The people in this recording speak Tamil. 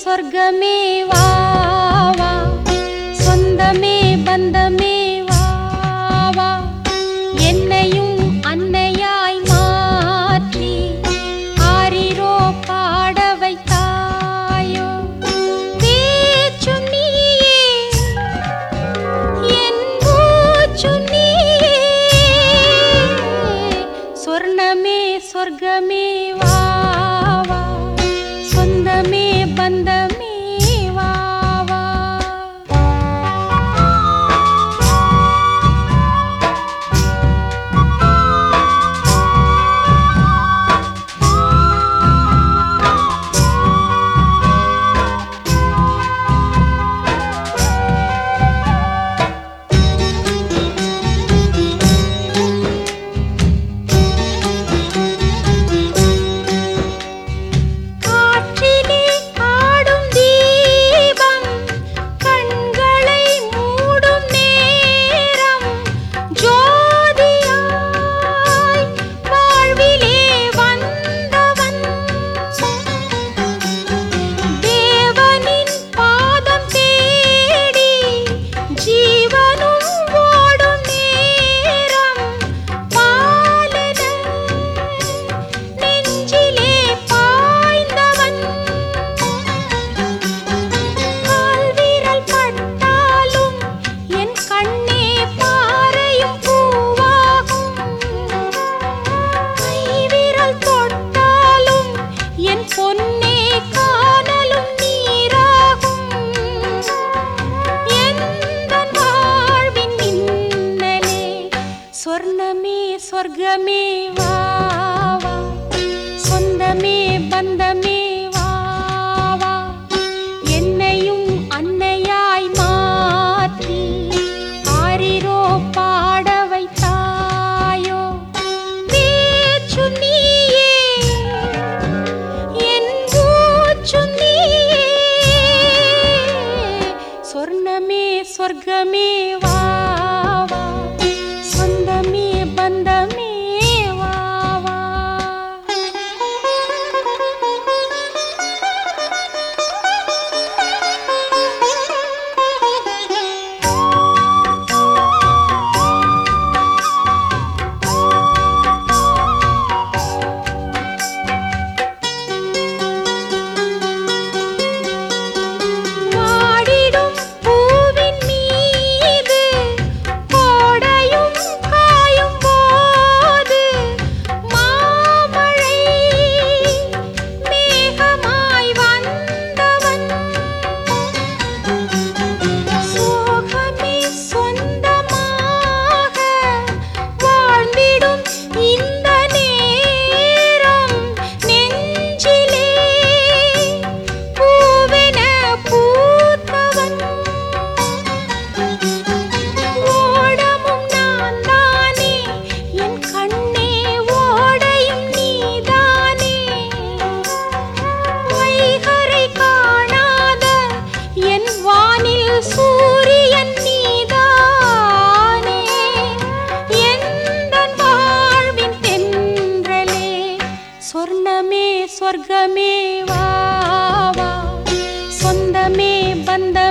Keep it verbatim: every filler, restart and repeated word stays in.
சொர்க்கமே வா வா, சொந்தமே பந்தமே வா வா, என்னையும் அன்னையாய் மாற்றி ஆரிரோ பாட வைத்தாயோ. பேச்சும் நீயே என் மூச்சும் நீயே, சொர்ணமே சொர்க்கமே வா வா, சொந்தமே பந்தமே வா வா. காற்றிலே ஆடும் தீபம் கண்களை மூடும் நேரம், ஜோதியாய் வாழ்விலே வந்தவன் தேவனின் பாதம் தேடி ஜீவனும் ஓடும் நேரம், பாலன நெஞ்சிலே பாய்ந்தவன் கால்விரல் பட்டாலும் என் கண்ணே பாறையும் பூவாகும், கைவிரல் தொட்டாலும் என் பொன்னே கானலும் நீராகும். எந்தன் வாழ்வின் மின்னலே சொர்ணமே சொர்க்கமே வா வா, சொந்தமே பந்தமே வா வா, என்னையும் அன்னையாய் மாற்றி ஆரிரோ பாட வைத்தாயோ. பேச்சும் நீயே என் மூச்சும் நீயே, சொர்ணமே சொர்க்கமே வா வா, சொந்தமே பந்தமே வா வா. வாடிடும் பூவின் மீது கோடையும் காயும் போது, மாமழை மேகமாய் வந்தவன் சோகமே சொந்தமாக வாழ்ந்திடும் இந்த நேரம், நெஞ்சிலே பூவென பூத்தவன் ஓடமும் நான் தானே, என் கண்ணே ஓடையும் நீதானே, வைகரை காணாத என் வானில் சூரியன் நீதானே, எந்தன் வாழ்வின் தென்றலே சொர்ணமே சொர்க்கமே வா வா, சொந்தமே பந்தமே